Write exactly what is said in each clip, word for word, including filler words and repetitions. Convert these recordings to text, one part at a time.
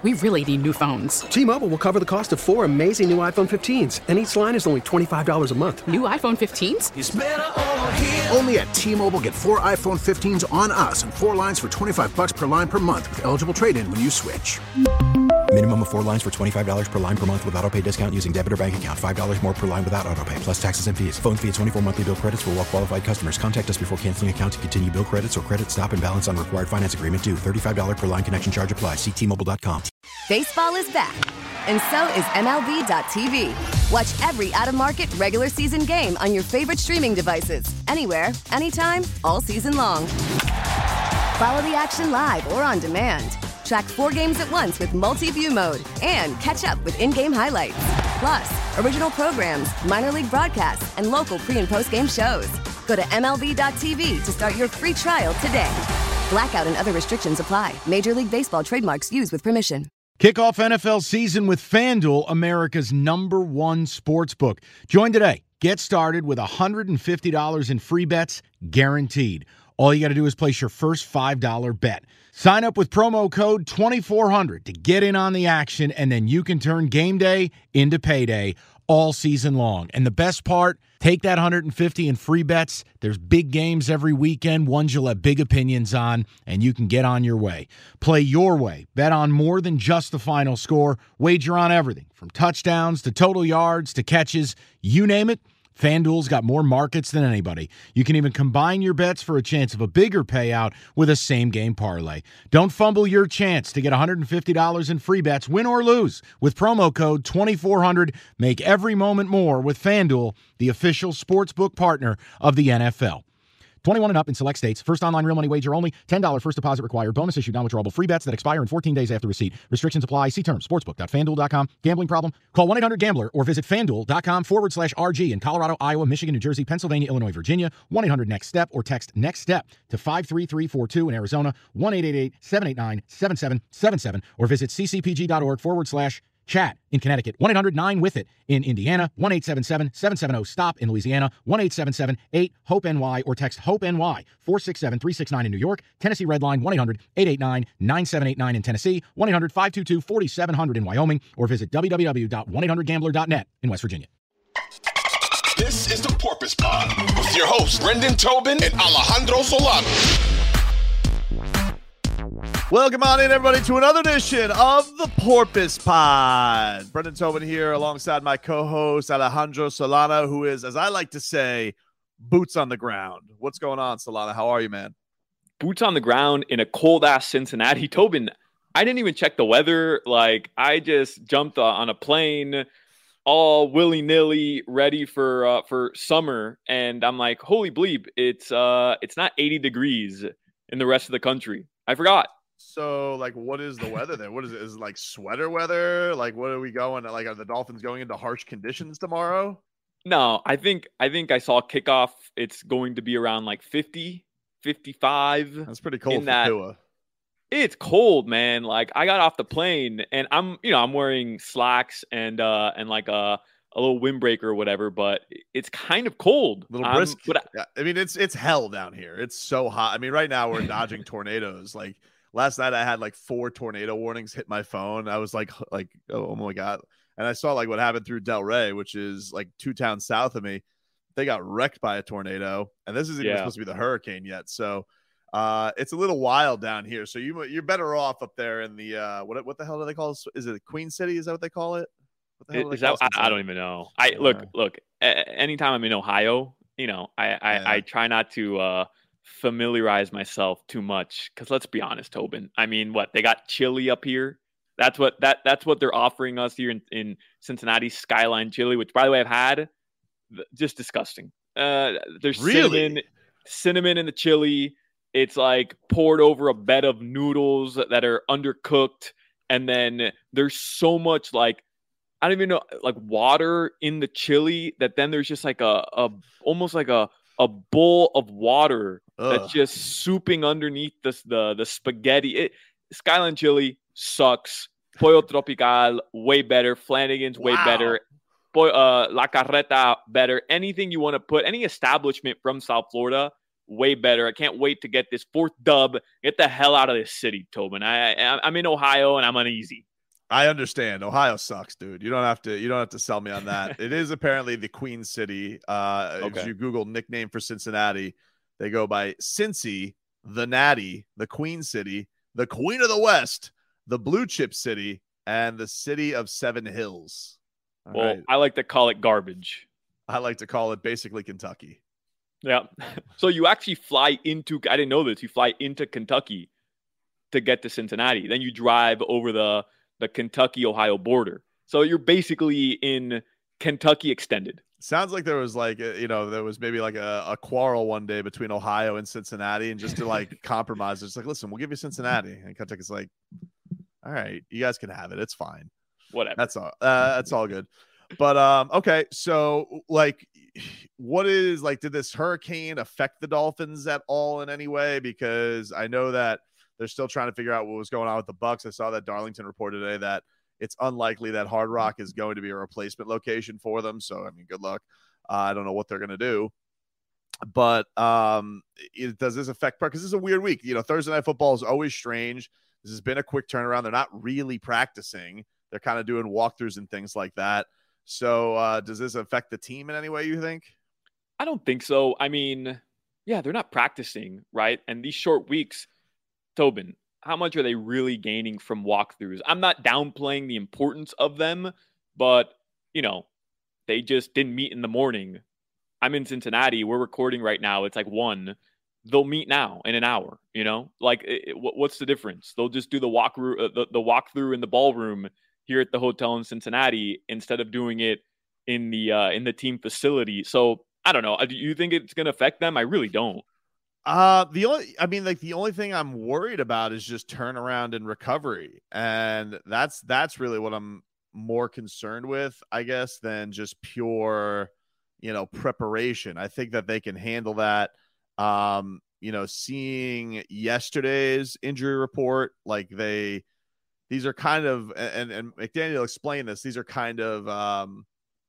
We really need new phones. T-Mobile will cover the cost of four amazing new iPhone fifteens, and each line is only twenty-five dollars a month. New iPhone fifteens? It's better over here. Only at T-Mobile, get four iPhone fifteens on us and four lines for twenty-five dollars per line per month with eligible trade-in when you switch. Minimum of four lines for twenty-five dollars per line per month with autopay discount using debit or bank account. five dollars more per line without autopay, plus taxes and fees. Phone fee at twenty-four monthly bill credits for well-qualified customers. Contact us before canceling account to continue bill credits or credit stop and balance on required finance agreement due. thirty-five dollars per line connection charge applies. See T Mobile dot com. Baseball is back, and so is M L B dot T V. Watch every out-of-market regular season game on your favorite streaming devices. Anywhere, anytime, all season long. Follow the action live or on demand. Track four games at once with multi-view mode and catch up with in-game highlights. Plus, original programs, minor league broadcasts, and local pre- and post-game shows. Go to M L B dot T V to start your free trial today. Blackout and other restrictions apply. Major League Baseball trademarks used with permission. Kick off N F L season with FanDuel, America's number one sports book. Join today. Get started with one hundred fifty dollars in free bets guaranteed. All you got to do is place your first five dollar bet. Sign up with promo code twenty-four hundred to get in on the action, and then you can turn game day into payday all season long. And the best part, take that one hundred fifty in free bets. There's big games every weekend, ones you'll have big opinions on, and you can get on your way. Play your way. Bet on more than just the final score. Wager on everything, from touchdowns to total yards to catches. You name it. FanDuel's got more markets than anybody. You can even combine your bets for a chance of a bigger payout with a same-game parlay. Don't fumble your chance to get one hundred fifty dollars in free bets, win or lose, with promo code twenty-four hundred. Make every moment more with FanDuel, the official sportsbook partner of the N F L. twenty-one and up in select states. First online real money wager only. ten dollars first deposit required. Bonus issued non-withdrawable free bets that expire in fourteen days after receipt. Restrictions apply. See terms. Sportsbook dot fan duel dot com. Gambling problem? Call one eight hundred gambler or visit FanDuel.com forward slash RG in Colorado, Iowa, Michigan, New Jersey, Pennsylvania, Illinois, Virginia. one eight hundred next step or text next step to five three three four two in Arizona. one eight eight eight seven eight nine seven seven seven seven or visit ccpg.org forward slash chat in Connecticut. one eight hundred nine with it in Indiana. one eight seven seven seven seven zero stop in Louisiana. one eight seven seven eight hope N Y or text hope N Y four six seven three six nine in New York. Tennessee Red Line one eight hundred eight eight nine nine seven eight nine in Tennessee. one eight hundred five two two four seven zero zero in Wyoming or visit w w w dot one eight hundred gambler dot net in West Virginia. This is the Porpoise Pod with your hosts Brendan Tobin and Alejandro Solano. Welcome on in, everybody, to another edition of the Porpoise Pod. Brendan Tobin here alongside my co-host Alejandro Solano, who is, as I like to say, boots on the ground. What's going on, Solano? How are you, man? Boots on the ground in a cold-ass Cincinnati. Tobin, I didn't even check the weather. Like, I just jumped uh, on a plane all willy-nilly ready for uh, for summer, and I'm like, holy bleep, it's uh it's not eighty degrees in the rest of the country. I forgot. So, like, what is the weather there? What is it? Is it like sweater weather? Like, what are we going? Like, are the Dolphins going into harsh conditions tomorrow? No, I think I think I saw kickoff. It's going to be around like fifty, fifty-five. That's pretty cold for that. Tua. It's cold, man. Like, I got off the plane and I'm, you know, I'm wearing slacks and uh and like a a little windbreaker or whatever, but it's kind of cold. A little um, brisk. But I, yeah, I mean, it's it's hell down here. It's so hot. I mean, right now we're dodging tornadoes. Like last night, I had like four tornado warnings hit my phone. I was like, like, oh my god! And I saw like what happened through Delray, which is like two towns south of me. They got wrecked by a tornado, and this isn't even yeah. supposed to be the hurricane yet. So uh, it's a little wild down here. So you you're better off up there in the uh, what what the hell do they call it? Is it Queen City? Is that what they call it? What the hell do they is that, call I, I don't even know. I look Yeah. look. A- anytime I'm in Ohio, you know, I I, Yeah. I try not to uh, familiarize myself too much because let's be honest, Tobin. I mean, what they got chili up here. That's what that that's what they're offering us here in, in Cincinnati, Skyline chili, which by the way I've had. Just disgusting. Uh, there's Really? cinnamon, cinnamon in the chili. It's like poured over a bed of noodles that are undercooked, and then there's so much like I don't even know like water in the chili that then there's just like a, a almost like a a bowl of water Ugh. that's just souping underneath this the the spaghetti. It, Skyline chili sucks. Pollo Tropical way better. Flanagan's way Wow. better. Boy, uh, La Carreta better. Anything you want to put, any establishment from South Florida, way better. I can't wait to get this fourth dub. Get the hell out of this city, Tobin. I, I I'm in Ohio and I'm uneasy. I understand. Ohio sucks, dude. You don't have to. You don't have to sell me on that. It is apparently the Queen City. Uh, Okay. If you Google nickname for Cincinnati, they go by Cincy, the Natty, the Queen City, the Queen of the West, the Blue Chip City, and the City of Seven Hills. All Well, right. I like to call it garbage. I like to call it basically Kentucky. Yeah. So you actually fly into, I didn't know this, you fly into Kentucky to get to Cincinnati. Then you drive over the, the Kentucky-Ohio border. So you're basically in Kentucky extended. Sounds like there was like, a, you know, there was maybe like a, a quarrel one day between Ohio and Cincinnati. And just to like compromise, it's like, listen, we'll give you Cincinnati. And Kentucky's like, all right, you guys can have it. It's fine. Whatever. That's all. Uh, that's all good. But um, okay. So like, what is like? Did this hurricane affect the Dolphins at all in any way? Because I know that they're still trying to figure out what was going on with the Bucs. I saw that Darlington reported today that it's unlikely that Hard Rock is going to be a replacement location for them. So I mean, good luck. Uh, I don't know what they're going to do. But um, it, does this affect? Because this is a weird week. You know, Thursday Night Football is always strange. This has been a quick turnaround. They're not really practicing. They're kind of doing walkthroughs and things like that. So uh, does this affect the team in any way, you think? I don't think so. I mean, yeah, they're not practicing, right? And these short weeks, Tobin, how much are they really gaining from walkthroughs? I'm not downplaying the importance of them, but, you know, they just didn't meet in the morning. I'm in Cincinnati. We're recording right now. It's like one. They'll meet now in an hour, you know? Like, it, it, what's the difference? They'll just do the walk uh, the, the walkthrough in the ballroom here at the hotel in Cincinnati instead of doing it in the uh, in the team facility. So I don't know. Do you think it's going to affect them? I really don't. Uh, the only, I mean, like the only thing I'm worried about is just turnaround and recovery, and that's that's really what I'm more concerned with, I guess, than just pure, you know, preparation. I think that they can handle that. Um, you know, seeing yesterday's injury report, like they. These are kind of, and, and McDaniel explained this, these are kind of, um,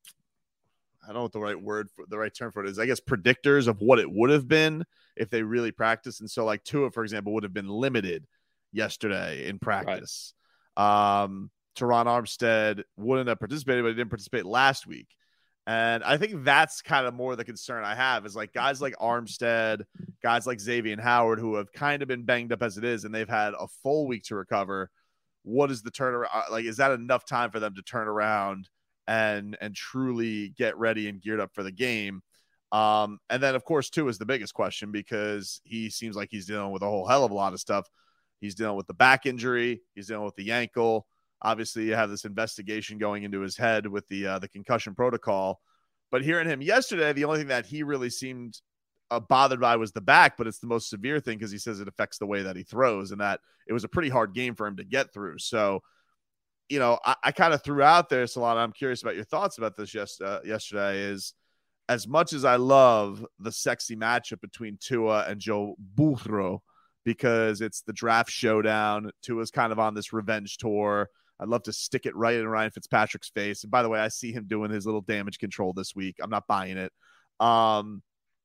I don't know what the right word, for, the right term for it is, I guess, predictors of what it would have been if they really practiced. And so, like, Tua, for example, would have been limited yesterday in practice. Right. Um, Teron Armstead wouldn't have participated, but he didn't participate last week. And I think that's kind of more the concern I have is, like, guys like Armstead, guys like Xavier Howard, who have kind of been banged up as it is, and they've had a full week to recover. What is the turnaround? Like, is that enough time for them to turn around and and truly get ready and geared up for the game? Um, and then, of course, too, is the biggest question because he seems like he's dealing with a whole hell of a lot of stuff. He's dealing with the back injury. He's dealing with the ankle. Obviously, you have this investigation going into his head with the uh, the concussion protocol. But hearing him yesterday, the only thing that he really seemed Uh, bothered by was the back, but it's the most severe thing because he says it affects the way that he throws and that it was a pretty hard game for him to get through. So, you know, I, I kind of threw out there, Solana, I'm curious about your thoughts about this yes, uh, yesterday is as much as I love the sexy matchup between Tua and Joe Burrow because it's the draft showdown. Tua's kind of on this revenge tour. I'd love to stick it right in Ryan Fitzpatrick's face. And by the way, I see him doing his little damage control this week. I'm not buying it. Um,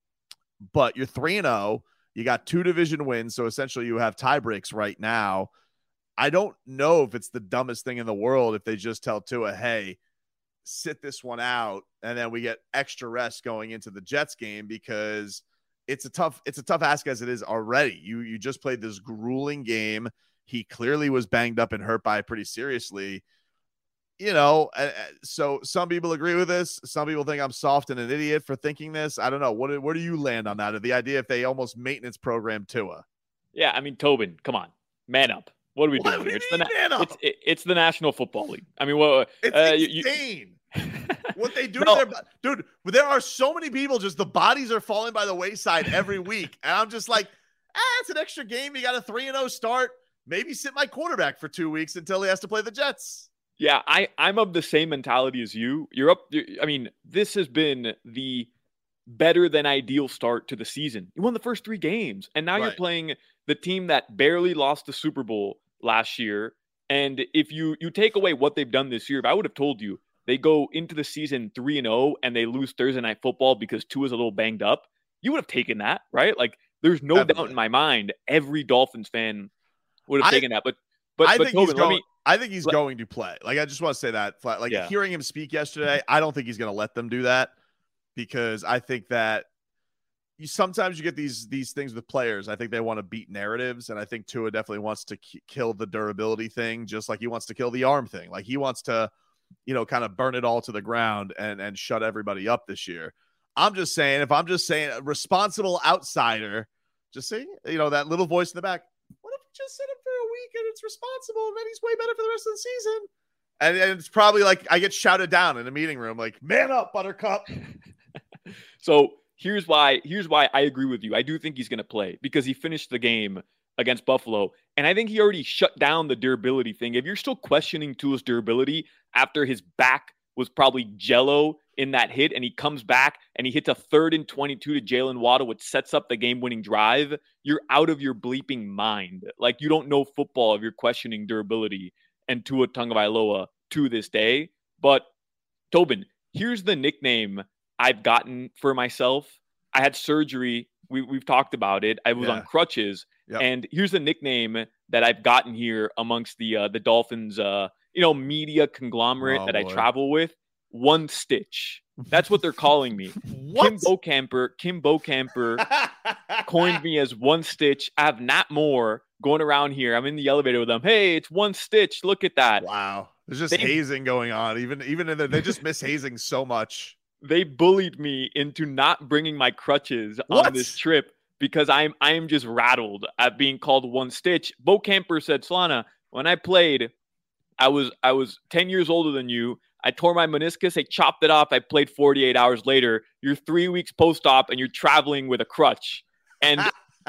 But you're three and oh. You got two division wins, so essentially you have tie breaks right now. I don't know if it's the dumbest thing in the world if they just tell Tua, hey, sit this one out, and then we get extra rest going into the Jets game because it's a tough it's a tough ask as it is already. You you just played this grueling game. He clearly was banged up and hurt by it pretty seriously. You know, so some people agree with this. Some people think I'm soft and an idiot for thinking this. I don't know. What where do you land on that? Or the idea if they almost maintenance program Tua? Yeah, I mean, Tobin, come on, man up. What are we what doing do here? It's mean, the na- it's, it, it's the National Football League. I mean, what? It's uh, insane. You, what they do no. to their dude. There are so many people. Just the bodies are falling by the wayside every week, and I'm just like, ah, it's an extra game. You got a three and zero start. Maybe sit my quarterback for two weeks until he has to play the Jets. Yeah, I, I'm of the same mentality as you. You're up. You're, I mean, this has been the better than ideal start to the season. You won the first three games, and now right. you're playing the team that barely lost the Super Bowl last year. And if you you take away what they've done this year, if I would have told you they go into the season three and zero and they lose Thursday Night Football because Tua's a little banged up, you would have taken that, right? Like, there's no Definitely. doubt in my mind every Dolphins fan would have I, taken that. But But, I but think Tobin, he's going. let me, I think he's let, going to play. Like I just want to say that. Like yeah. hearing him speak yesterday, I don't think he's going to let them do that because I think that you sometimes you get these these things with players. I think they want to beat narratives, and I think Tua definitely wants to k- kill the durability thing, just like he wants to kill the arm thing. Like he wants to, you know, kind of burn it all to the ground and and shut everybody up this year. I'm just saying, if I'm just saying a responsible outsider, just saying, you know, that little voice in the back, what if we just sit him for a week and it's responsible and then he's way better for the rest of the season? And, and it's probably like I get shouted down in a meeting room, like, man up, Buttercup. So here's why, here's why I agree with you. I do think he's going to play because he finished the game against Buffalo. And I think he already shut down the durability thing. If you're still questioning Tua's durability after his back was probably jello in that hit and he comes back and he hits a third and twenty-two to Jalen Waddle, which sets up the game-winning drive, you're out of your bleeping mind. Like, you don't know football if you're questioning durability and Tua Tagovailoa to this day. But, Tobin, here's the nickname I've gotten for myself. I had surgery. We, we've talked about it. I was Yeah. on crutches. Yep. And here's the nickname that I've gotten here amongst the uh, the Dolphins, uh, you know, media conglomerate Oh, that I boy. travel with. One Stitch. That's what they're calling me. What? Kim Bocamper, Kim Bocamper coined me as One Stitch. I have Nat Moore going around here. I'm in the elevator with them. Hey, it's One Stitch. Look at that. Wow. There's just They- hazing going on. Even even in the, they just miss hazing so much. They bullied me into not bringing my crutches What? on this trip because I'm I am just rattled at being called One Stitch. Bocamper said, Solana, when I played, I was I was ten years older than you. I tore my meniscus. They chopped it off. I played forty-eight hours later. You're three weeks post-op and you're traveling with a crutch. And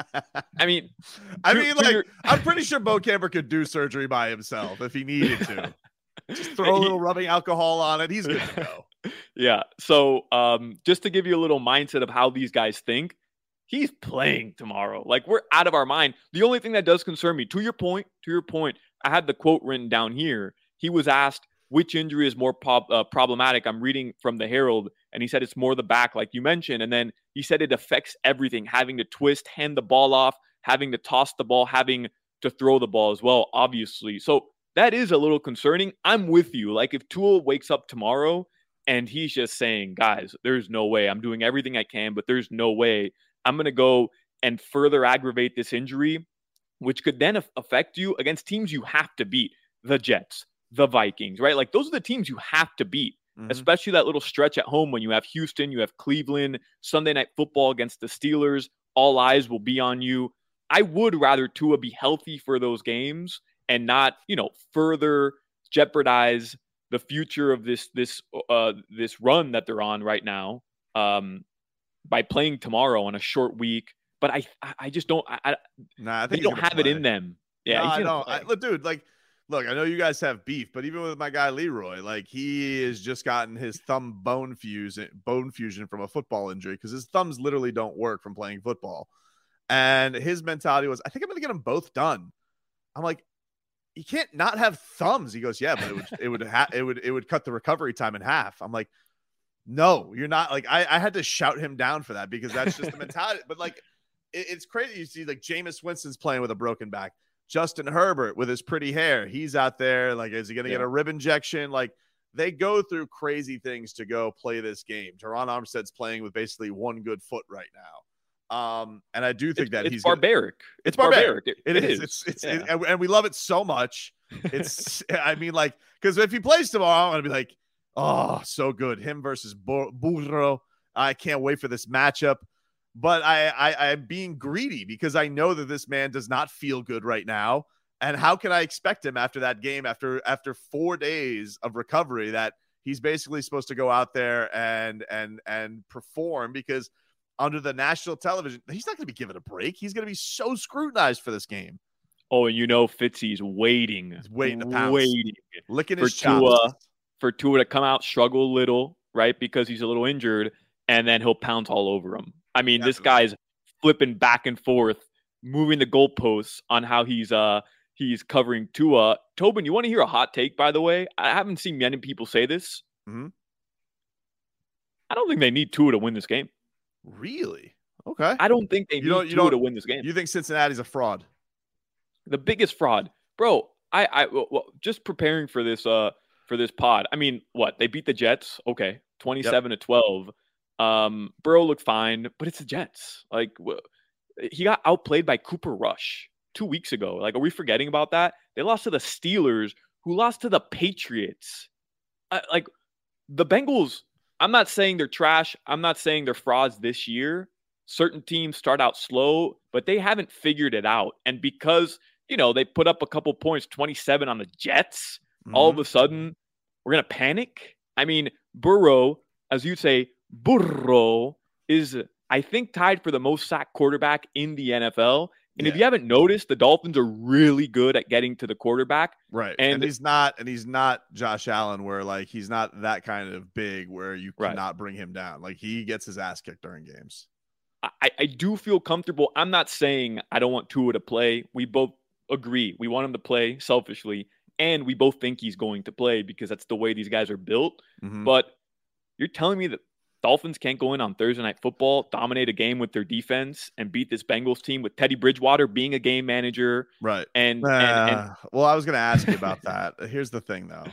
I mean, I to- mean, to like, your- I'm pretty sure Bo Camper could do surgery by himself if he needed to. Just throw a He- little rubbing alcohol on it. He's good to go. yeah. So um, just to give you a little mindset of how these guys think, he's playing tomorrow. Like, we're out of our mind. The only thing that does concern me, to your point, to your point, I had the quote written down here. He was asked which injury is more prob- uh, problematic. I'm reading from the Herald, and he said it's more the back, like you mentioned. And then he said it affects everything, having to twist, hand the ball off, having to toss the ball, having to throw the ball as well, obviously. So that is a little concerning. I'm with you. Like, if Tua wakes up tomorrow and he's just saying, guys, there's no way. I'm doing everything I can, but there's no way. I'm going to go and further aggravate this injury, which could then affect you against teams you have to beat. The Jets, the Vikings, right? Like, those are the teams you have to beat, Mhm. especially that little stretch at home when you have Houston, you have Cleveland, Sunday Night Football against the Steelers. All eyes will be on you. I would rather Tua be healthy for those games and not, you know, further jeopardize the future of this this uh, this run that they're on right now um, by playing tomorrow on a short week. But I I just don't I, I Nah, I think they he's don't gonna have it play. in them. Yeah, No, he's I gonna know. play. I, look, dude, like, look, I know you guys have beef, but even with my guy Leroy, like, he has just gotten his thumb bone fusion, bone fusion from a football injury because his thumbs literally don't work from playing football. And his mentality was, I think I'm going to get them both done. I'm like, you can't not have thumbs. He goes, yeah, but it would, it would, ha- it would, it would cut the recovery time in half. I'm like, no, you're not. Like, I, I had to shout him down for that because that's just the mentality. But like, it, it's crazy. You see, like, Jameis Winston's playing with a broken back. Justin Herbert with his pretty hair, he's out there. Like, is he going to Yeah. get a rib injection? Like, they go through crazy things to go play this game. Teron Armstead's playing with basically one good foot right now. Um, and I do think It's, that it's he's gonna- barbaric. it's barbaric. It, It is. It's it's it- and, and we love it so much. It's I mean, like, because if he plays tomorrow, I'm gonna be like, oh, so good. Him versus Bur- Burro. I can't wait for this matchup. But I, I I'm being greedy because I know that this man does not feel good right now. And how can I expect him after that game, after after four days of recovery, that he's basically supposed to go out there and and and perform? Because under the national television, he's not going to be given a break. He's going to be so scrutinized for this game. Oh, and you know Fitzy's waiting, He's waiting to pounce. waiting Licking for his chops. Tua for Tua to come out, struggle a little, right, because he's a little injured, and then he'll pounce all over him. I mean, this Definitely. guy's flipping back and forth, moving the goalposts on how he's uh he's covering Tua. Tobin, you want to hear a hot take? By the way, I haven't seen many people say this. Mhm. I don't think they need Tua to win this game. Really? Okay. I don't think they You need don't- you Tua don't- to win this game. You think Cincinnati's a fraud? The biggest fraud, bro. I, I well, just preparing for this uh for this pod. I mean, what they beat the Jets? Okay, twenty-seven yep. to twelve. Um, Burrow looked fine, but it's the Jets. Like he got outplayed by Cooper Rush two weeks ago. Like, are we forgetting about that? They lost to the Steelers, who lost to the Patriots. Uh, like the Bengals. I'm not saying they're trash. I'm not saying they're frauds this year. Certain teams start out slow, but they haven't figured it out. And because, you know, they put up a couple points, twenty-seven on the Jets, mm-hmm. all of a sudden we're going to panic. I mean, Burrow, as you say, Burrow is, I think, tied for the most sacked quarterback in the N F L. And yeah. if you haven't noticed, the Dolphins are really good at getting to the quarterback. Right. And, and he's not, and he's not Josh Allen, where like he's not that kind of big where you cannot right. bring him down. Like he gets his ass kicked during games. I, I do feel comfortable. I'm not saying I don't want Tua to play. We both agree. We want him to play selfishly. And we both think he's going to play because that's the way these guys are built. Mm-hmm. But you're telling me that Dolphins can't go in on Thursday Night Football, dominate a game with their defense, and beat this Bengals team with Teddy Bridgewater being a game manager. Right. And, uh, and, and well, I was going to ask you about that. Here's the thing, though.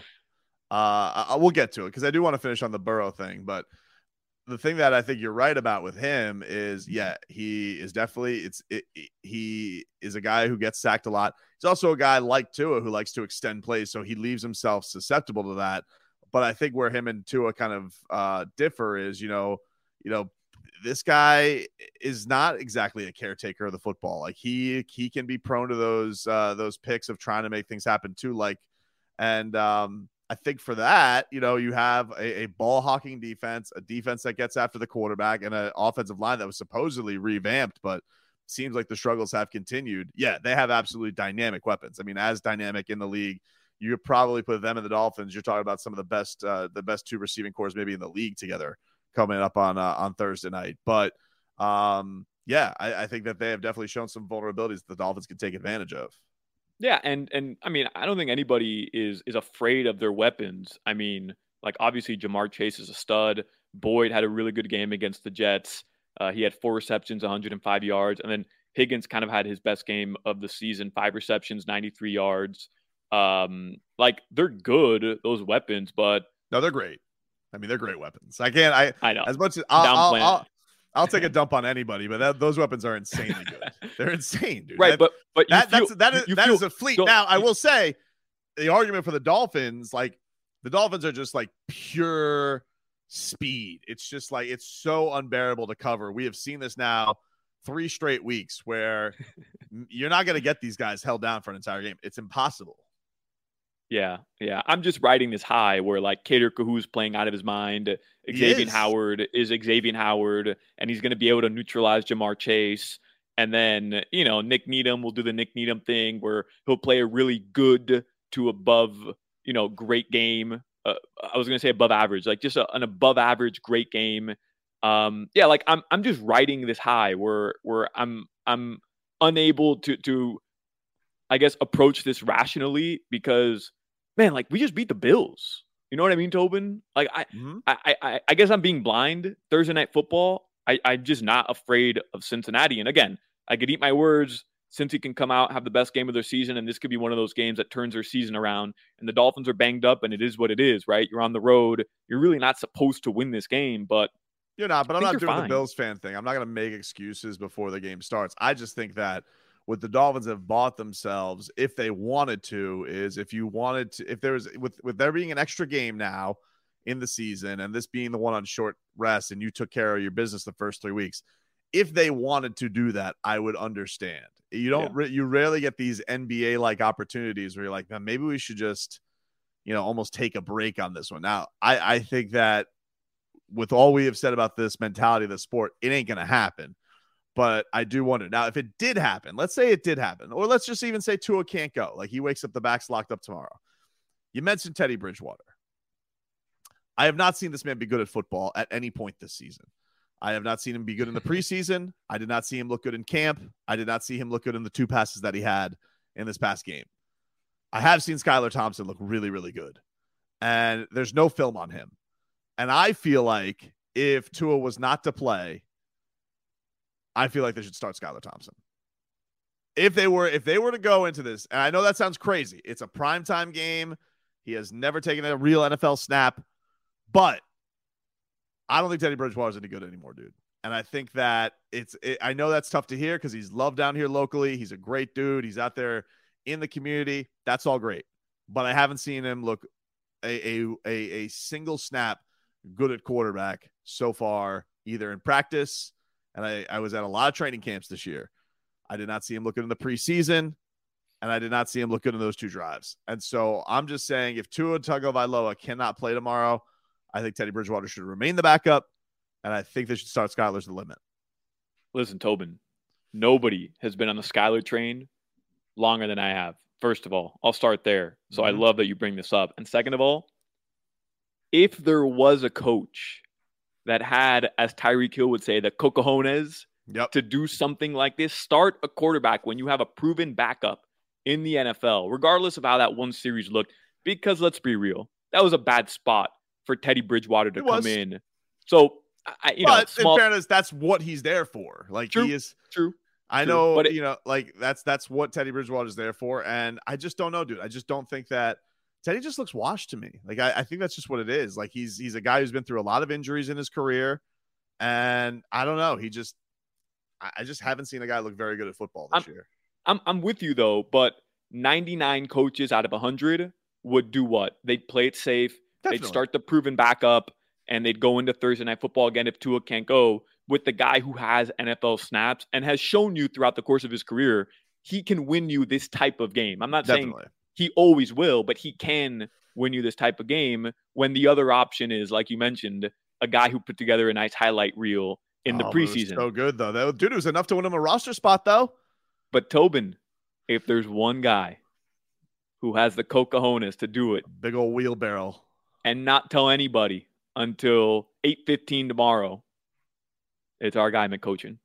Uh, I, we'll get to it because I do want to finish on the Burrow thing. But the thing that I think you're right about with him is, yeah, he is definitely it's it, it, he is a guy who gets sacked a lot. He's also a guy like Tua who likes to extend plays, so he leaves himself susceptible to that. But I think where him and Tua kind of uh, differ is, you know, you know, this guy is not exactly a caretaker of the football. Like he he can be prone to those uh, those picks of trying to make things happen too. Like, and um, I think for that, you know, you have a, a ball hawking defense, a defense that gets after the quarterback, and an offensive line that was supposedly revamped, but seems like the struggles have continued. Yeah, they have absolutely dynamic weapons. I mean, as dynamic in the league. You could probably put them and the Dolphins. You're talking about some of the best, uh, the best two receiving cores maybe in the league together coming up on uh, on Thursday night. But um, yeah, I, I think that they have definitely shown some vulnerabilities that the Dolphins can take advantage of. Yeah, and and I mean, I don't think anybody is is afraid of their weapons. I mean, like obviously Jamar Chase is a stud. Boyd had a really good game against the Jets. Uh, he had four receptions, one hundred five yards, and then Higgins kind of had his best game of the season, five receptions, ninety-three yards. Um, like they're good, those weapons, but no, they're great. I mean, they're great weapons. I can't, I, I know as much as I'll, I'll, I'll, I'll take a dump on anybody, but that, those weapons are insanely good. They're insane, dude. Right. That, but, but that, feel, that's, that is, that feel, is a fleet. Now I will say the argument for the Dolphins, like the Dolphins are just like pure speed. It's just like, it's so unbearable to cover. We have seen this now three straight weeks where you're not going to get these guys held down for an entire game. It's impossible. Yeah, yeah. I'm just riding this high where like Kader Kahu's playing out of his mind. Xavier Howard is Xavier Howard, and he's going to be able to neutralize Jamar Chase. And then, you know, Nick Needham will do the Nick Needham thing where he'll play a really good to above, you know, great game. Uh, I was going to say above average, like just a, an above average great game. Um, yeah, like I'm I'm just riding this high where where I'm I'm unable to to I guess approach this rationally because. Man, like we just beat the Bills. You know what I mean, Tobin? Like I, mm-hmm. I, I, I guess I'm being blind. Thursday Night Football. I, I'm just not afraid of Cincinnati. And again, I could eat my words. Cincy can come out, have the best game of their season, and this could be one of those games that turns their season around. And the Dolphins are banged up, and it is what it is, right? You're on the road. You're really not supposed to win this game, but you're not. But I'm not doing fine. the Bills fan thing. I'm not going to make excuses before the game starts. I just think that. What the Dolphins have bought themselves, if they wanted to, is if you wanted to, if there was with with there being an extra game now in the season, and this being the one on short rest, and you took care of your business the first three weeks, if they wanted to do that, I would understand. You don't, yeah. you rarely get these N B A like opportunities where you're like, man, maybe we should just, you know, almost take a break on this one. Now, I I think that with all we have said about this mentality of the sport, it ain't gonna happen. But I do wonder. Now, if it did happen, let's say it did happen, or let's just even say Tua can't go. Like he wakes up, the back's locked up tomorrow. You mentioned Teddy Bridgewater. I have not seen this man be good at football at any point this season. I have not seen him be good in the preseason. I did not see him look good in camp. I did not see him look good in the two passes that he had in this past game. I have seen Skylar Thompson look really, really good. And there's no film on him. And I feel like if Tua was not to play, I feel like they should start Skylar Thompson. if they were if they were to go into this, and I know that sounds crazy, it's a primetime game. He has never taken a real N F L snap, but I don't think Teddy Bridgewater's any good anymore, dude. And I think that it's it, I know that's tough to hear because he's loved down here locally. He's a great dude. He's out there in the community. That's all great. But I haven't seen him look a a a, a single snap good at quarterback so far, either in practice, and I, I was at a lot of training camps this year. I did not see him look good in the preseason, and I did not see him look good in those two drives. And so I'm just saying, if Tua Tagovailoa cannot play tomorrow, I think Teddy Bridgewater should remain the backup, and I think they should start Skyler's the limit. Listen, Tobin, nobody has been on the Skyler train longer than I have. First of all, I'll start there. So mm-hmm. I love that you bring this up. And second of all, if there was a coach that had, as Tyreek Hill would say, the cocojones yep. to do something like this, start a quarterback when you have a proven backup in the N F L, regardless of how that one series looked. Because let's be real, that was a bad spot for Teddy Bridgewater to it come was. in. So, I, you but know, small... in fairness, that's what he's there for. Like true, he is true. I true. know, but it... you know, like that's that's what Teddy Bridgewater is there for, and I just don't know, dude. I just don't think that Teddy just looks washed to me. Like I, I think that's just what it is. Like he's he's a guy who's been through a lot of injuries in his career, and I don't know. He just I just haven't seen a guy look very good at football this I'm, year. I'm I'm with you though, but ninety-nine coaches out of one hundred would do what? They'd play it safe. Definitely. They'd start the proven backup, and they'd go into Thursday Night Football again if Tua can't go with the guy who has N F L snaps and has shown you throughout the course of his career he can win you this type of game. I'm not Definitely. saying he always will, but he can win you this type of game when the other option is, like you mentioned, a guy who put together a nice highlight reel in the oh, preseason. So good, though. That, dude, it was enough to win him a roster spot, though. But Tobin, if there's one guy who has the cocojones to do it, big old wheelbarrow, and not tell anybody until eight fifteen tomorrow, it's our guy McCochin.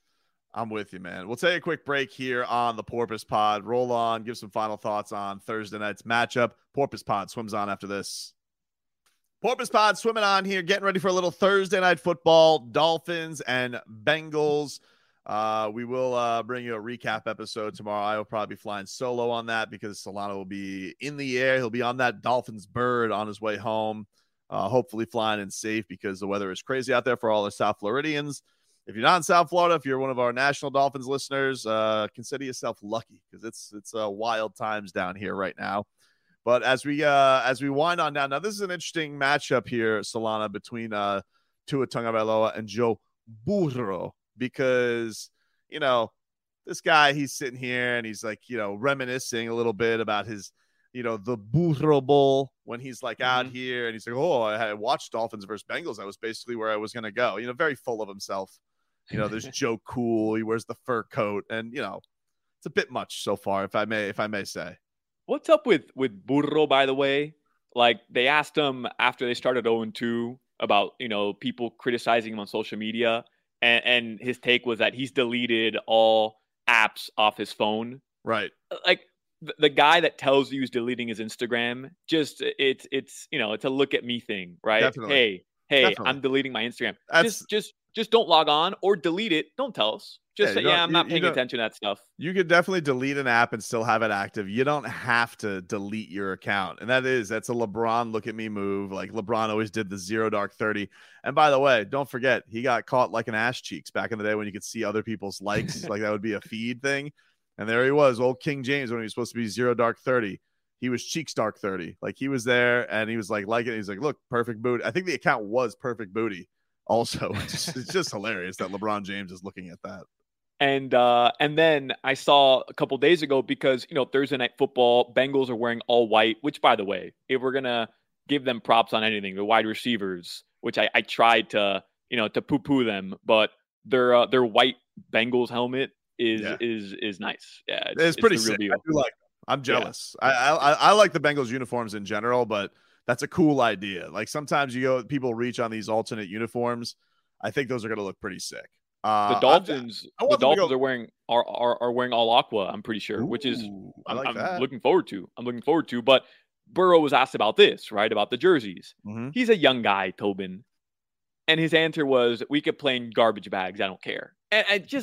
I'm with you, man. We'll take a quick break here on the Porpoise Pod. Roll on, give some final thoughts on Thursday night's matchup. Porpoise Pod swims on after this. Porpoise Pod swimming on here, getting ready for a little Thursday night football. Dolphins and Bengals. Uh, we will uh, bring you a recap episode tomorrow. I will probably be flying solo on that because Solano will be in the air. He'll be on that Dolphins bird on his way home. Uh, hopefully flying in safe because the weather is crazy out there for all the South Floridians. If you're not in South Florida, if you're one of our National Dolphins listeners, uh, consider yourself lucky because it's it's uh, wild times down here right now. But as we uh, as we wind on down, now this is an interesting matchup here, Solana, between uh, Tua Tagovailoa and Joe Burrow, because you know this guy, he's sitting here and he's like you know reminiscing a little bit about his you know the Burrow Bowl when he's like out Mm-hmm. here and he's like, oh, I had watched Dolphins versus Bengals. That was basically where I was going to go. You know, very full of himself. You know, there's Joe Cool. He wears the fur coat, and you know, it's a bit much so far, if I may, if I may say. What's up with with Burro, by the way? Like they asked him after they started oh and two about you know people criticizing him on social media, and, and his take was that he's deleted all apps off his phone. Right. Like the, the guy that tells you he's deleting his Instagram, just it's it's you know it's a look at me thing, right? Definitely. Hey, hey, Definitely. I'm deleting my Instagram. That's- Just just just don't log on or delete it. Don't tell us. Just Yeah, say, you yeah, don't- I'm you- not you paying don't- attention to that stuff. You could definitely delete an app and still have it active. You don't have to delete your account. And that is, that's a LeBron look at me move. Like LeBron always did the zero dark thirty. And by the way, don't forget, he got caught like an ass cheeks back in the day when you could see other people's likes. Like that would be a feed thing. And there he was, old King James, when he was supposed to be zero dark thirty. He was cheeks dark thirty. Like he was there and he was like, like it. He's like, look, perfect booty. I think the account was perfect booty. Also, it's just, it's just hilarious that LeBron James is looking at that. And uh, and then I saw a couple days ago because, you know, Thursday Night Football, Bengals are wearing all white, which, by the way, if we're going to give them props on anything, the wide receivers, which I, I tried to, you know, to poo-poo them, but their uh, their white Bengals helmet is Yeah. is is nice. Yeah, It's, it's pretty the real sick. deal. I do like them. I'm jealous. Yeah. I, I I like the Bengals uniforms in general, but that's a cool idea. Like sometimes you go, people reach on these alternate uniforms. I think those are going to look pretty sick. Uh, The Dolphins, I, I the want them to Dolphins go- are wearing are, are are wearing all aqua. I'm pretty sure, which is Ooh, I I'm, like I'm that. looking forward to. I'm looking forward to. But Burrow was asked about this, right? About the jerseys. Mm-hmm. He's a young guy, Tobin, and his answer was, "We could play in garbage bags. I don't care." And I just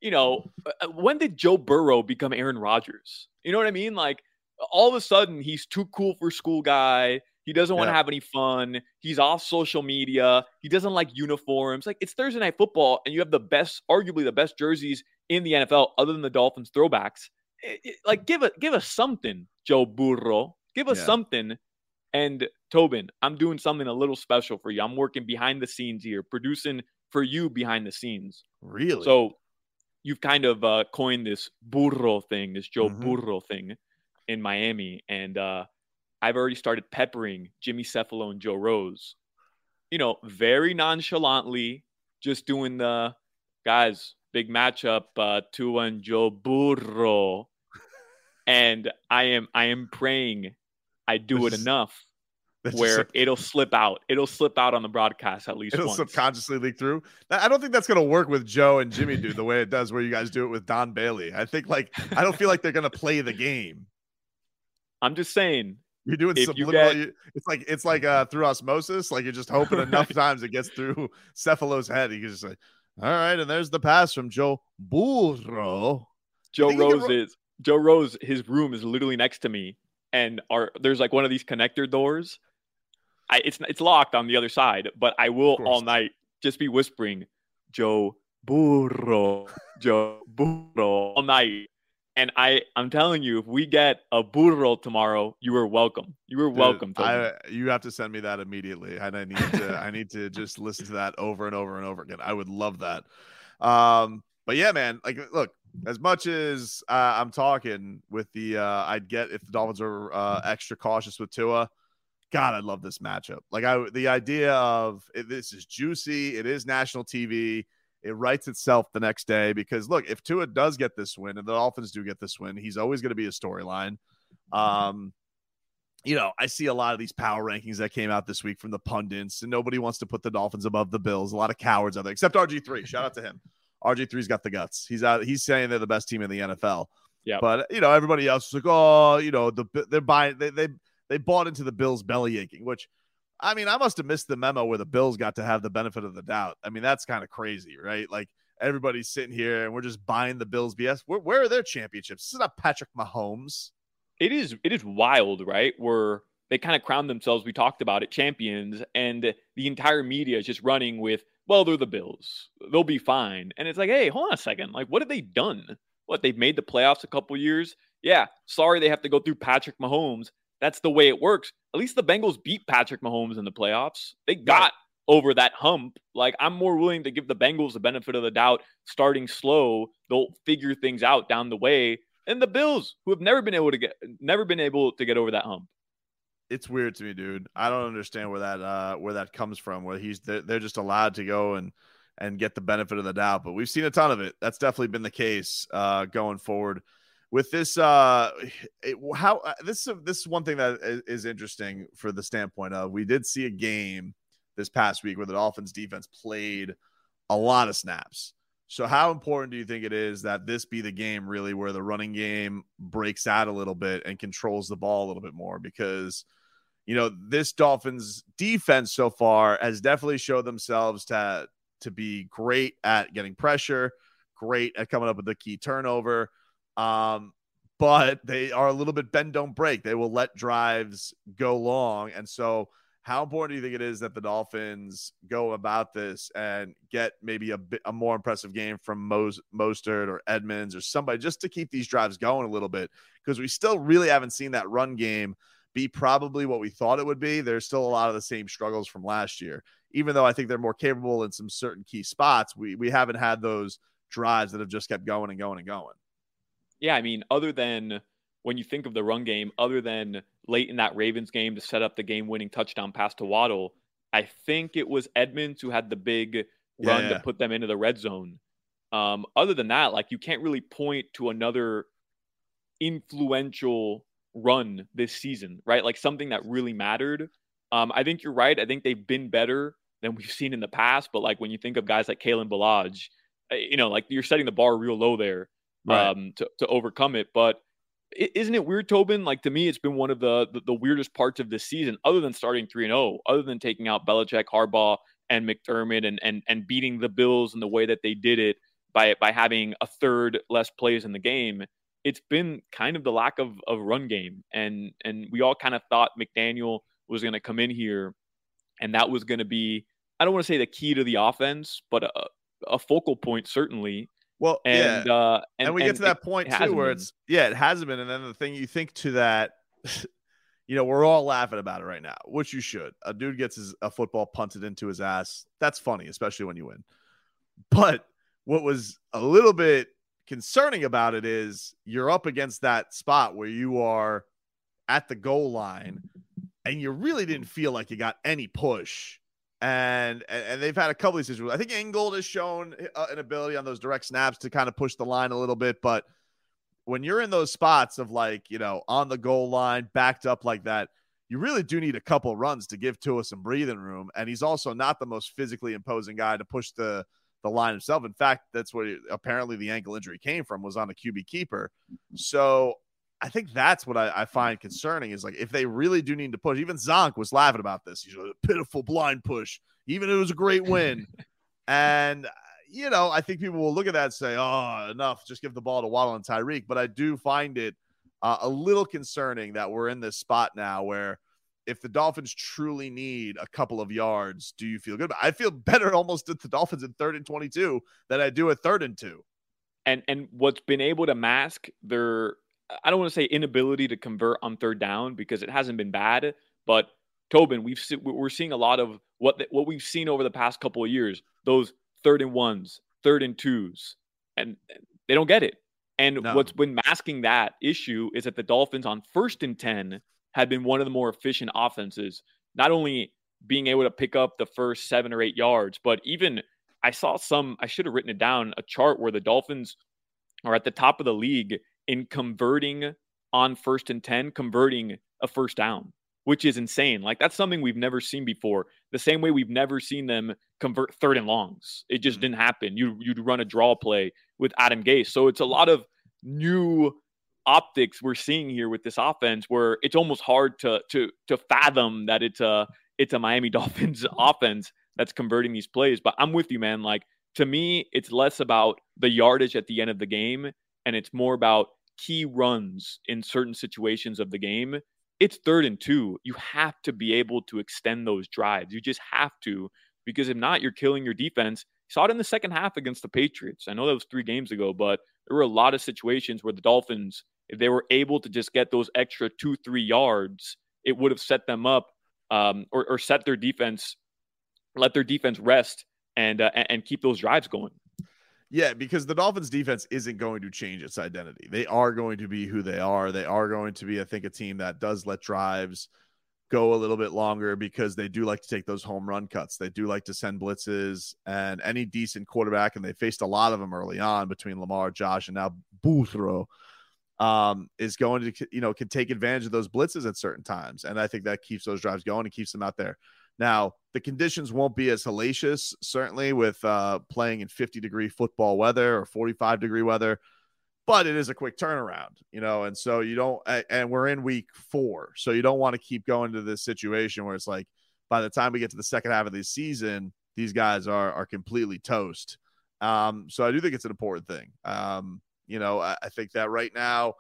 you know, when did Joe Burrow become Aaron Rodgers? You know what I mean? Like, all of a sudden, he's too cool for school guy. He doesn't want to Yeah. have any fun. He's off social media. He doesn't like uniforms. Like, it's Thursday Night Football, and you have the best, arguably the best jerseys in the N F L, other than the Dolphins throwbacks. It, it, like, give it, give us something, Joe Burrow. Give us Yeah. something. And Tobin, I'm doing something a little special for you. I'm working behind the scenes here, producing for you behind the scenes. Really? So you've kind of uh, coined this burro thing, this Joe Mhm. Burrow thing in Miami. And uh, I've already started peppering Jimmy Cefalo and Joe Rose, you know, very nonchalantly, just doing the guys, big matchup, uh, Tua and Joe Burrow. And I am, I am praying I do This it is- enough That's where just- it'll slip out. It'll slip out on the broadcast at least it'll once. subconsciously leak through. I don't think that's going to work with Joe and Jimmy do the way it does where you guys do it with Don Bailey. I think like I don't feel like they're going to play the game. I'm just saying, You're doing If you subliminal. get- you- it's like it's like uh, through osmosis. Like you're just hoping enough times it gets through Cephalo's head. He can just like, all right, and there's the pass from Joe Burrow. Joe think he can Rose ro- is Joe Rose. His room is literally next to me, and our there's like one of these connector doors. I it's it's locked on the other side, but I will course. all night just be whispering, Joe Burrow, Joe Burrow all night. And I I'm telling you, if we get a burro tomorrow, you are welcome. You are Dude, welcome. Toby. I, you have to send me that immediately, and I need to. I need to just listen to that over and over and over again. I would love that. Um, but yeah, man. Like, look, as much as uh, I'm talking with the, uh, I'd get if the Dolphins are uh, extra cautious with Tua. God, I love this matchup. Like, I the idea of it, this is juicy. It is national T V. It writes itself the next day because look, if Tua does get this win and the Dolphins do get this win, he's always going to be a storyline. Um, you know, I see a lot of these power rankings that came out this week from the pundits, and nobody wants to put the Dolphins above the Bills. A lot of cowards out there, except R G three. Shout out to him. R G three's got the guts. He's out. He's saying they're the best team in the N F L. Yeah. But you know, everybody else is like, oh, you know, the they're buying. They they they bought into the Bills belly aching, which. I mean, I must have missed the memo where the Bills got to have the benefit of the doubt. I mean, that's kind of crazy, right? Like everybody's sitting here and we're just buying the Bills B S. Where, where are their championships? This is not Patrick Mahomes. It is it is wild, right? Where they kind of crown themselves, we talked about it, champions, and the entire media is just running with, well, they're the Bills. They'll be fine. And it's like, hey, hold on a second. Like, what have they done? What, they've made the playoffs a couple years? Yeah, sorry they have to go through Patrick Mahomes. That's the way it works. At least the Bengals beat Patrick Mahomes in the playoffs. They got Right. over that hump. Like, I'm more willing to give the Bengals the benefit of the doubt. Starting slow, they'll figure things out down the way. And the Bills, who have never been able to get, never been able to get over that hump. It's weird to me, dude. I don't understand where that uh where that comes from. Where he's they're, they're just allowed to go and and get the benefit of the doubt. But we've seen a ton of it. That's definitely been the case uh, going forward. With this, uh, it, how uh, this this is one thing that is, is interesting for the standpoint of we did see a game this past week where the Dolphins defense played a lot of snaps. So how important do you think it is that this be the game really where the running game breaks out a little bit and controls the ball a little bit more? Because, you know, this Dolphins defense so far has definitely showed themselves to, to be great at getting pressure, great at coming up with the key turnover. Um, but they are a little bit bend, don't break. They will let drives go long. And so how important do you think it is that the Dolphins go about this and get maybe a bit, a more impressive game from Mos- Mostert or Edmonds or somebody just to keep these drives going a little bit? Because we still really haven't seen that run game be probably what we thought it would be. There's still a lot of the same struggles from last year, even though I think they're more capable in some certain key spots. We, we haven't had those drives that have just kept going and going and going. Yeah, I mean, other than when you think of the run game, other than late in that Ravens game to set up the game-winning touchdown pass to Waddle, I think it was Edmonds who had the big run yeah, yeah. to put them into the red zone. Um, other than that, like, you can't really point to another influential run this season, right? Like something that really mattered. Um, I think you're right. I think they've been better than we've seen in the past. But like when you think of guys like Kalen Ballage, you know, like you're setting the bar real low there Right. um, to, to overcome it. But isn't it weird, Tobin? Like, to me, it's been one of the, the the weirdest parts of this season, other than starting three and oh, other than taking out Belichick, Harbaugh, and McDermott, and and and beating the Bills in the way that they did it. by by having a third less plays in the game, it's been kind of the lack of, of run game. And and we all kind of thought McDaniel was going to come in here and that was going to be, I don't want to say the key to the offense, but a, a focal point certainly. Well, and, yeah. uh, and, and we and get to that it, point it too, where been. it's, yeah, it hasn't been. And then the thing you think to that, you know, we're all laughing about it right now, which you should. A dude gets his, a football punted into his ass. That's funny, especially when you win. But what was a little bit concerning about it is you're up against that spot where you are at the goal line and you really didn't feel like you got any push. And, and they've had a couple of these situations. I think Ingold has shown an ability on those direct snaps to kind of push the line a little bit. But when you're in those spots of like, you know, on the goal line, backed up like that, you really do need a couple runs to give Tua some breathing room. And he's also not the most physically imposing guy to push the, the line himself. In fact, that's where apparently the ankle injury came from, was on a Q B keeper. So I think that's what I, I find concerning is like, if they really do need to push, even Zonk was laughing about this. He's like, a pitiful blind push, even if it was a great win. And, you know, I think people will look at that and say, oh, enough, just give the ball to Waddle and Tyreek. But I do find it uh, a little concerning that we're in this spot now where if the Dolphins truly need a couple of yards, do you feel good? I feel better almost at the Dolphins in third and twenty-two than I do at third and two. And, and what's been able to mask their, I don't want to say inability to convert on third down because it hasn't been bad, but Tobin, we've se- we're seeing a lot of what the, what we've seen over the past couple of years, those third and ones, third and twos, and they don't get it. And no. What's been masking that issue is that the Dolphins on first and ten had been one of the more efficient offenses, not only being able to pick up the first seven or eight yards, but even I saw some, I should have written it down, a chart where the Dolphins are at the top of the league in converting on first and ten, converting a first down, which is insane. Like that's something we've never seen before. The same way we've never seen them convert third and longs. It just didn't happen. You, you'd run a draw play with Adam Gase. So it's a lot of new optics we're seeing here with this offense where it's almost hard to, to, to fathom that it's a, it's a Miami Dolphins offense that's converting these plays. But I'm with you, man. Like to me, it's less about the yardage at the end of the game. And it's more about key runs in certain situations of the game. It's third and two. You have to be able to extend those drives. You just have to, because if not, you're killing your defense. You saw it in the second half against the Patriots. I know that was three games ago, but there were a lot of situations where the Dolphins, if they were able to just get those extra two, three yards, it would have set them up um, or, or set their defense, let their defense rest and uh, and keep those drives going. Yeah, because the Dolphins defense isn't going to change its identity. They are going to be who they are. They are going to be, I think, a team that does let drives go a little bit longer because they do like to take those home run cuts. They do like to send blitzes, and any decent quarterback, and they faced a lot of them early on between Lamar, Josh, and now Boothrow, um, is going to, you know, can take advantage of those blitzes at certain times. And I think that keeps those drives going and keeps them out there. Now, the conditions won't be as hellacious, certainly with uh, playing in fifty degree football weather or forty-five degree weather, but it is a quick turnaround, you know, and so you don't, and we're in week four, so you don't want to keep going to this situation where it's like, by the time we get to the second half of this season, these guys are, are completely toast. Um, so I do think it's an important thing. Um, you know, I, I think that right now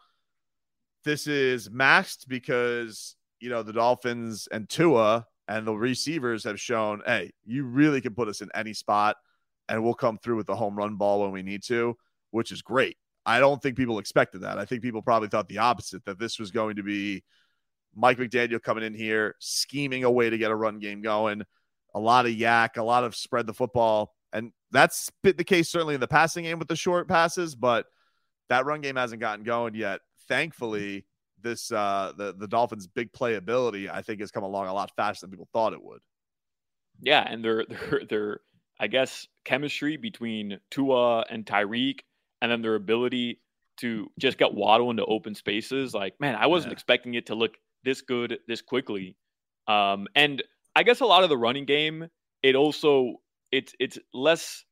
this is maxed because, you know, the Dolphins and Tua and the receivers have shown, hey, you really can put us in any spot and we'll come through with the home run ball when we need to, which is great. I don't think people expected that. I think people probably thought the opposite, that this was going to be Mike McDaniel coming in here, scheming a way to get a run game going, a lot of yak, a lot of spread the football. And that's been the case certainly in the passing game with the short passes, but that run game hasn't gotten going yet. Thankfully, this uh the the Dolphins' big playability, I think, has come along a lot faster than people thought it would. Yeah, and their their their I guess chemistry between Tua and Tyreek, and then their ability to just get Waddle into open spaces. Like, man, I wasn't yeah. expecting it to look this good this quickly. Um, and I guess a lot of the running game, it also it's it's less.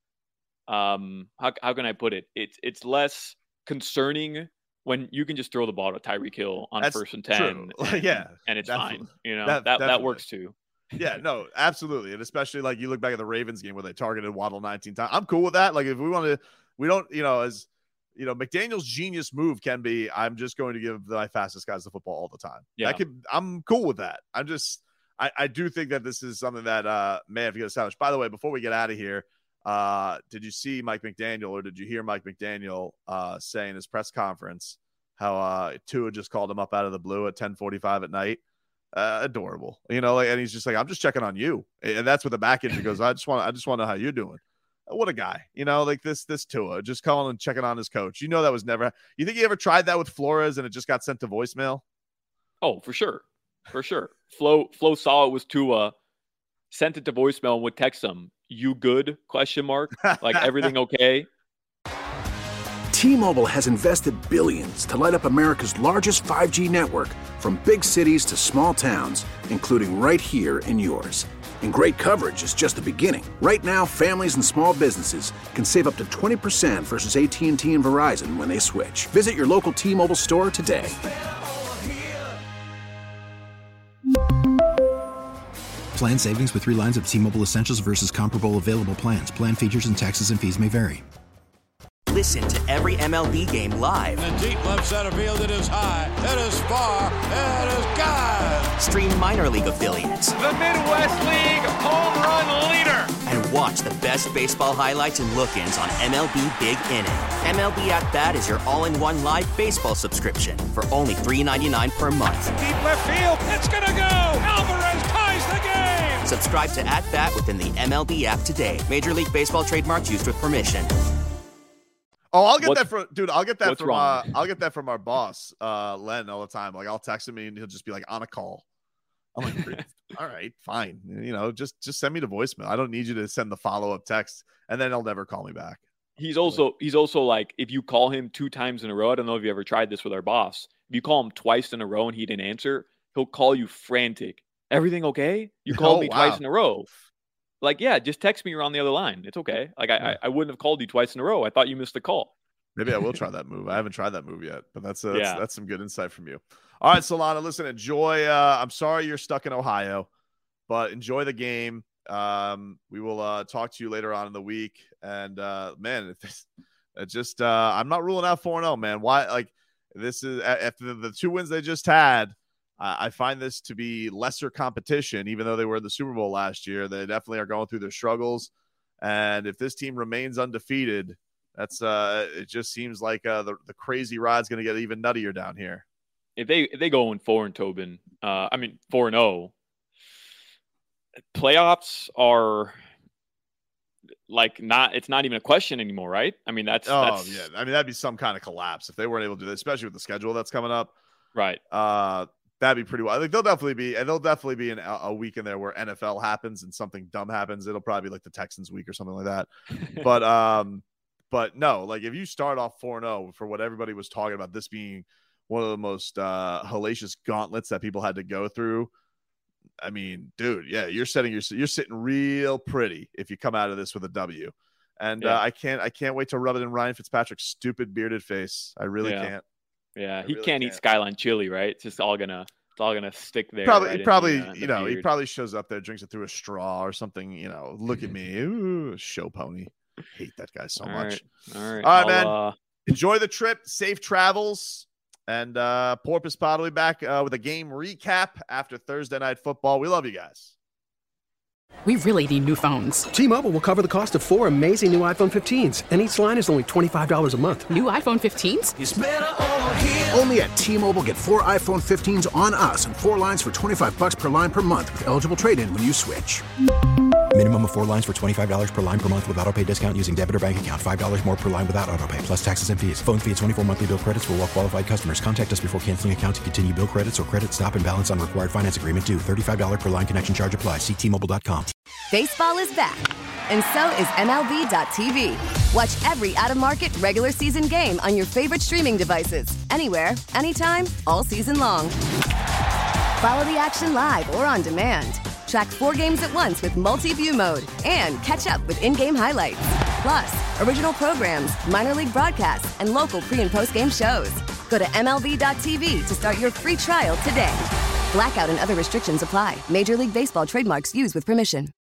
Um, how how can I put it? It's it's less concerning when you can just throw the ball to Tyreek Hill on That's first and ten, and, yeah, and it's definitely. fine. You know that that, that works too. Yeah, no, absolutely, and especially like you look back at the Ravens game where they targeted Waddle nineteen times. I'm cool with that. Like if we want to, We don't, you know, as you know, McDaniel's genius move can be, I'm just going to give my fastest guys the football all the time. Yeah, that could, I'm cool with that. I'm just, I, I do think that this is something that uh, may have to get established. By the way, before we get out of here, uh, did you see Mike McDaniel or did you hear Mike McDaniel uh, say in his press conference how uh, Tua just called him up out of the blue at ten forty-five at night? Uh, adorable, you know, like, and he's just like, I'm just checking on you. And that's what the back injury goes. I just want, I just want to know how you're doing. What a guy, you know, like this, this Tua just calling and checking on his coach. You know, that was never, you think he ever tried that with Flores and it just got sent to voicemail? Oh, for sure. For sure. Flo, Flo saw it was Tua, sent it to voicemail and would text him, you good? Question mark. Like everything okay? T-Mobile has invested billions to light up America's largest five G network, from big cities to small towns, including right here in yours. And great coverage is just the beginning. Right now, families and small businesses can save up to twenty percent versus A T and T and Verizon when they switch. Visit your local T-Mobile store today. Plan savings with three lines of T-Mobile Essentials versus comparable available plans. Plan features and taxes and fees may vary. Listen to every M L B game live. In the deep left center field, it is high, it is far, it is gone. Stream minor league affiliates. The Midwest League home run leader. And watch the best baseball highlights and look-ins on M L B Big Inning. M L B At Bat is your all-in-one live baseball subscription for only three ninety-nine per month. Deep left field, it's gonna go. Alvarez ties the game. Subscribe to At Bat within the M L B app today. Major League Baseball trademarks used with permission. Oh, I'll get what's, that from dude. I'll get that from wrong? uh, I'll get that from our boss, uh, Len, all the time. Like I'll text him and he'll just be like on a call. I'm like, all right, fine. You know, just just send me the voicemail. I don't need you to send the follow up text, and then he'll never call me back. He's also he's also like, if you call him two times in a row, I don't know if you ever tried this with our boss. If you call him twice in a row and he didn't answer, he'll call you frantic. Everything okay? You called oh, me wow. twice in a row. Like, yeah, just text me. You're on the other line. It's okay. Like, I, yeah. I, I wouldn't have called you twice in a row. I thought you missed the call. Maybe I will try that move. I haven't tried that move yet, but that's, uh, that's, yeah. that's some good insight from you. All right, Solana, listen, enjoy. Uh, I'm sorry you're stuck in Ohio, but enjoy the game. Um, we will uh, talk to you later on in the week. And, uh, man, it, it just uh, I'm not ruling out four and oh, man. Why? Like, this is after the, the two wins they just had. I find this to be lesser competition, even though they were in the Super Bowl last year. They definitely are going through their struggles. And if this team remains undefeated, that's uh, it just seems like uh, the, the crazy ride's going to get even nuttier down here. If they if they go in four and Tobin, uh, I mean four and oh, playoffs are like not. It's not even a question anymore, right? I mean that's oh that's, yeah. I mean that'd be some kind of collapse if they weren't able to do that, especially with the schedule that's coming up. Right. Uh, That'd be pretty wild. Like they'll definitely be, and they'll definitely be in a, a week in there where N F L happens and something dumb happens. It'll probably be like the Texans week or something like that. but, um, but no, like if you start off four and oh for what everybody was talking about, this being one of the most uh, hellacious gauntlets that people had to go through. I mean, dude, yeah, you're setting your, you're sitting real pretty if you come out of this with a W. And yeah. uh, I can't, I can't wait to rub it in Ryan Fitzpatrick's stupid bearded face. I really yeah. can't. Yeah, I he really can't, can't eat Skyline chili, right? It's just all gonna, it's all gonna stick there. Probably, right he probably, the, uh, you know, beard. he probably shows up there, drinks it through a straw or something. You know, look at me, ooh, show pony. Hate that guy so all much. Right. All right, all right, I'll, man. Uh... Enjoy the trip, safe travels, and uh, Porpoise Pod will be back uh, with a game recap after Thursday Night Football. We love you guys. We really need new phones. T-Mobile will cover the cost of four amazing new iPhone fifteens, and each line is only twenty-five dollars a month. New iPhone fifteens? It's better over here. Only at T-Mobile, get four iPhone fifteens on us and four lines for twenty-five bucks per line per month with eligible trade-in when you switch. Minimum of four lines for twenty-five dollars per line per month with autopay discount using debit or bank account. five dollars more per line without autopay, plus taxes and fees. Phone fee at twenty-four monthly bill credits for well-qualified customers. Contact us before canceling account to continue bill credits or credit stop and balance on required finance agreement due. thirty-five dollars per line connection charge applies. See T Mobile dot com. Baseball is back, and so is M L B dot T V. Watch every out-of-market regular season game on your favorite streaming devices. Anywhere, anytime, all season long. Follow the action live or on demand. Track four games at once with multi-view mode and catch up with in-game highlights. Plus, original programs, minor league broadcasts, and local pre- and post-game shows. Go to M L B dot T V to start your free trial today. Blackout and other restrictions apply. Major League Baseball trademarks used with permission.